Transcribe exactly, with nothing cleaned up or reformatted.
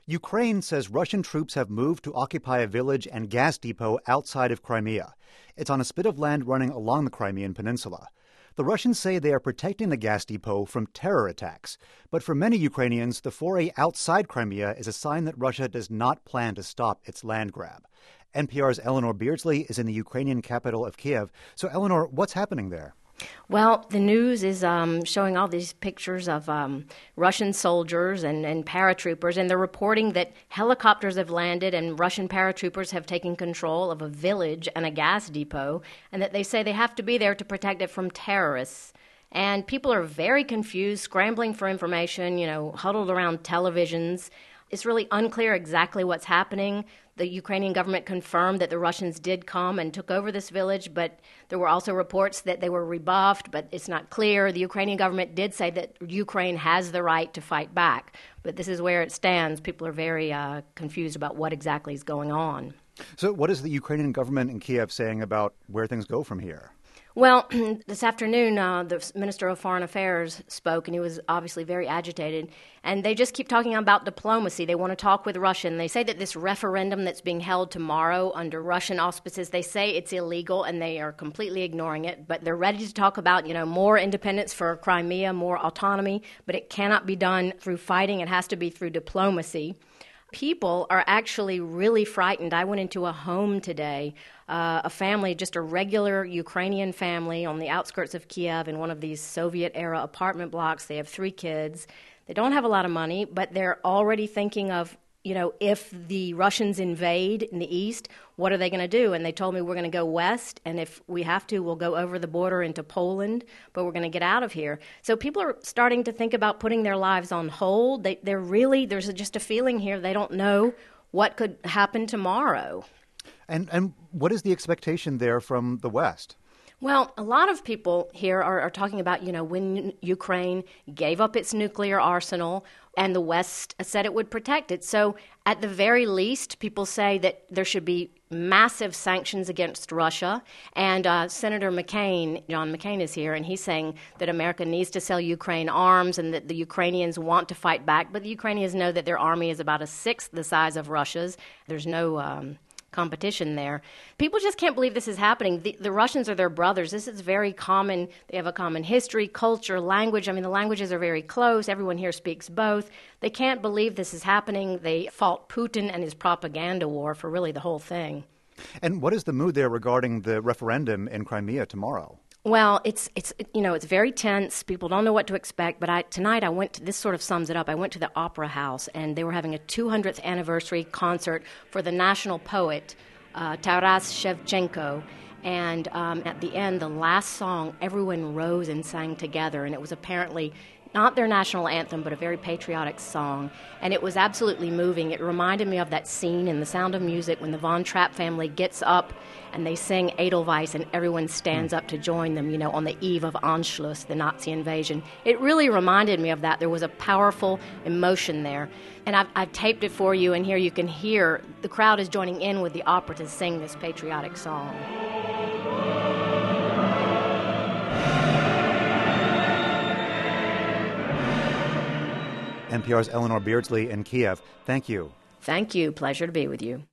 Ukraine says Russian troops have moved to occupy a village and gas depot outside of Crimea. It's on a spit of land running along the Crimean Peninsula. The Russians say they are protecting the gas depot from terror attacks. But for many Ukrainians, the foray outside Crimea is a sign that Russia does not plan to stop its land grab. N P R's Eleanor Beardsley is in the Ukrainian capital of Kiev. So, Eleanor, what's happening there? Well, the news is um, showing all these pictures of um, Russian soldiers and, and paratroopers, and they're reporting that helicopters have landed and Russian paratroopers have taken control of a village and a gas depot, and that they say they have to be there to protect it from terrorists. And people are very confused, scrambling for information, you know, huddled around televisions. It's really unclear exactly what's happening. The Ukrainian government confirmed that the Russians did come and took over this village, but there were also reports that they were rebuffed, but it's not clear. The Ukrainian government did say that Ukraine has the right to fight back, but this is where it stands. People are very uh, confused about what exactly is going on. So what is the Ukrainian government in Kiev saying about where things go from here? Well, this afternoon, uh, the Minister of Foreign Affairs spoke, and he was obviously very agitated. And they just keep talking about diplomacy. They want to talk with Russia. And they say that this referendum that's being held tomorrow under Russian auspices, they say it's illegal, and they are completely ignoring it. But they're ready to talk about, you know, more independence for Crimea, more autonomy. But it cannot be done through fighting. It has to be through diplomacy. People are actually really frightened. I went into a home today, uh, a family, just a regular Ukrainian family on the outskirts of Kiev in one of these Soviet-era apartment blocks. They have three kids. They don't have a lot of money, but they're already thinking of, you know, if the Russians invade in the east, what are they going to do? And they told me we're going to go west, and if we have to, we'll go over the border into Poland, but we're going to get out of here. So people are starting to think about putting their lives on hold. They, they're really, there's just a feeling here they don't know what could happen tomorrow. And and what is the expectation there from the West? Well, a lot of people here are, are talking about, you know, when Ukraine gave up its nuclear arsenal and the West said it would protect it. So at the very least, people say that there should be massive sanctions against Russia. And uh, Senator McCain, John McCain is here, and he's saying that America needs to sell Ukraine arms and that the Ukrainians want to fight back. But the Ukrainians know that their army is about a sixth the size of Russia's. There's no Um, competition there. People just can't believe this is happening. The, the Russians are their brothers. This is very common. They have a common history, culture, language. I mean, the languages are very close. Everyone here speaks both. They can't believe this is happening. They fought Putin and his propaganda war for really the whole thing. And what is the mood there regarding the referendum in Crimea tomorrow? Well, it's it's you know it's very tense. People don't know what to expect. But I tonight I went to, this sort of sums it up. I went to the Opera House, and they were having a two hundredth anniversary concert for the national poet uh, Taras Shevchenko. And um, at the end, the last song, everyone rose and sang together, and it was apparently not their national anthem, but a very patriotic song. And it was absolutely moving. It reminded me of that scene in The Sound of Music when the Von Trapp family gets up and they sing Edelweiss and everyone stands up to join them, you know, on the eve of Anschluss, the Nazi invasion. It really reminded me of that. There was a powerful emotion there. And I've, I've taped it for you, and here you can hear the crowd is joining in with the opera to sing this patriotic song. N P R's Eleanor Beardsley in Kiev. Thank you. Thank you. Pleasure to be with you.